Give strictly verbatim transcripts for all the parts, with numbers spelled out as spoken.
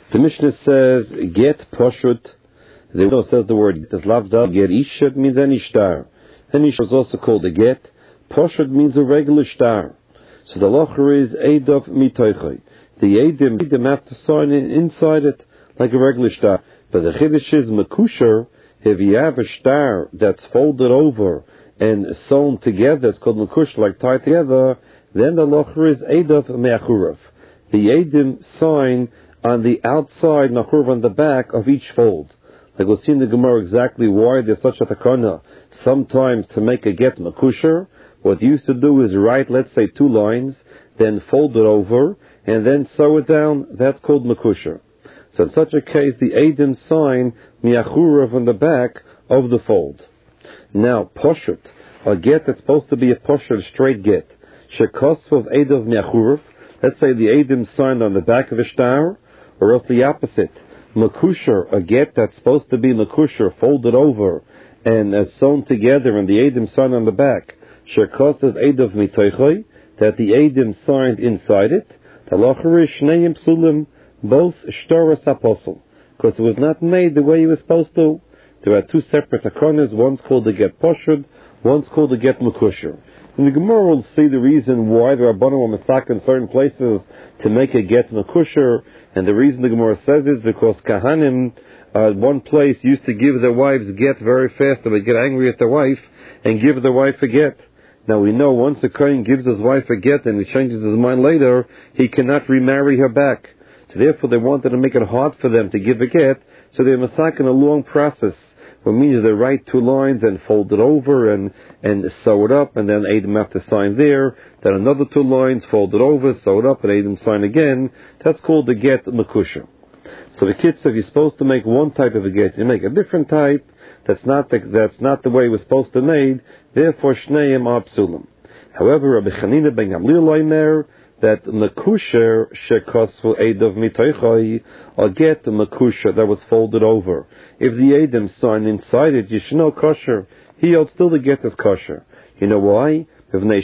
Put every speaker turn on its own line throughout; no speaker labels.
The Mishnah says, get poshut. The Mishnah says the word get. Lavda get isha means any shtar. Any shtar is also called a get. Poshut means a regular shtar. So the locher is eidov mitoichoi. The edim, edim have to sign in inside it like a regular shtar. But the chiddush is mekusher. If you have a shtar that's folded over and sewn together, it's called mekusher, like tied together. Then the locher is eidov meachurav. The edim sign on the outside, nachurv on the back of each fold. Like we'll see in the Gemara exactly why there's such a takana. Sometimes to make a get makusher, what you used to do is write, let's say, two lines, then fold it over, and then sew it down. That's called makusher. So in such a case, the edim sign miachurav on the back of the fold. Now, poshut, a get that's supposed to be a poshut, a straight get. Shekosov eidov miachurav. Let's say the edim signed on the back of a shtar, or else the opposite. Makusher, a get that's supposed to be makusher, folded over and uh, sewn together, and the edim signed on the back. Shekosov eidov mitoichoi, that the edim signed inside it. Talacharish shneim psulim, both shtaras apostle, because it was not made the way it was supposed to. There are two separate akonas. One's called the get poshut, one's called the get makusher. In the Gemara we'll see the reason why there are Rabbanan or Masak in certain places to make a get makusher, and the reason the Gemara says is because Kahanim, uh, one place, used to give their wives get very fast. They would get angry at their wife and give their wife a get. Now we know once a Kohen gives his wife a get and he changes his mind later, he cannot remarry her back. So therefore they wanted to make it hard for them to give a get, so they're Masak in a long process. What means they write two lines and fold it over and, and sew it up, and then Adam have to sign there. Then another two lines, fold it over, sew it up, and Adam sign again. That's called the get makusha. So the kids, if you're supposed to make one type of a get, you make a different type. That's not the, that's not the way it was supposed to be made. Therefore, shneim are psulim. However, Rabbi Chanina ben Gamliel Omer that makusher shekosvu eidov mitoichoi, or get the makusher that was folded over. If the edim sign inside it, you should know kosher. He holds still the get is kosher. You know why? Because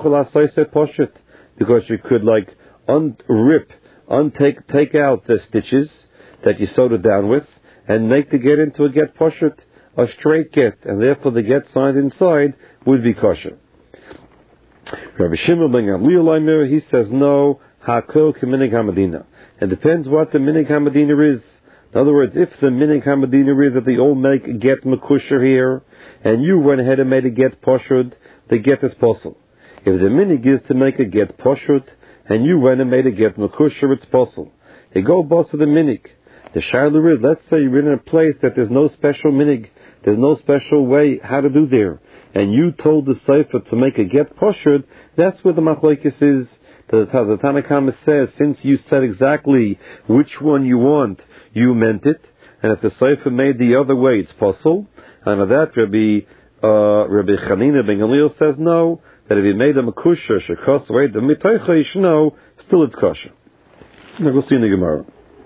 you could like unrip, untake, take out the stitches that you sewed it down with, and make the get into a get poshut, a straight get, and therefore the get signed inside would be kosher. Rabbi Shimon ben Gamliel, he says no, hakol k'minig hamadina. It depends what the minig hamadina is. In other words, if the minig hamadina is that they all make a get makusher here, and you went ahead and made a get poshut, the get is possible. If the minig is to make a get poshut, and you went and made a get makusher, it's possible. You go boss of the minig. The shayla is, let's say you're in a place that there's no special minig, there's no special way how to do there, and you told the sefer to make a get poshut, that's where the machlokes is. The, the Tanna Kama says, since you said exactly which one you want, you meant it, and if the sefer made the other way, it's possible. And of that, Rabbi uh, Rabbi Chanina ben Gamliel says no, that if he made a makusha shekos right the mitoicha, you should know still it's kosher. Now we'll see in the Gemara.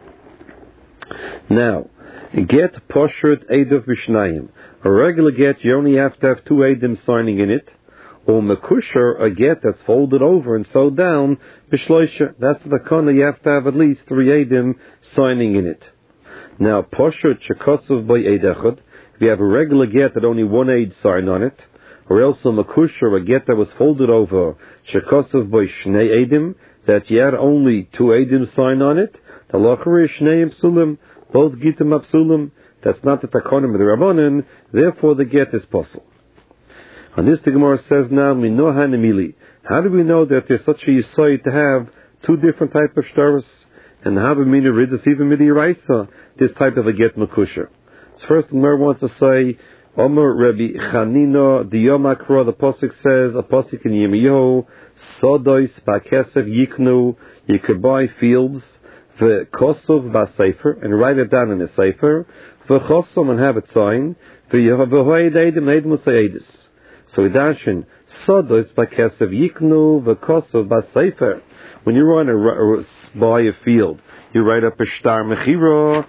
Now, get poshut eidov b'shnayim. A regular get, you only have to have two edim signing in it. Or makusher, a get that's folded over and sewed down, b'shloisha. That's the kana, you have to have at least three edim signing in it. Now, poshut shekosov by eid echad. If you have a regular get that only one eid sign on it, or else a makusher, a get that was folded over, shekosov by shnei edim, that you had only two edim sign on it, the lachar is shnei psulim, both gitim apsulim. That's not the takonim of the Rabbanan, therefore the get is possible. On this the Gemara says now, minoha nemili. How do we know that there's such a yisoid to have two different types of shtaros? And how do we mean it's even midi raisa, this type of a get makusher? So first the Gemara wants to say, Omer Rabbi Chanina, Diyom Akra, the Pasuk says, a Pasuk in Yirmiyahu, Sodois ba'kesev yiknu, you could buy fields, v'kosov ba'sefer, and write it down in a sefer, v'chosom and have it signed, v'yehovoid edim edim usayedis. So we dash in Sodos ba'kesev yiknu v'kosov ba'sefer. When you want to buy a field, you write up a shtar mechira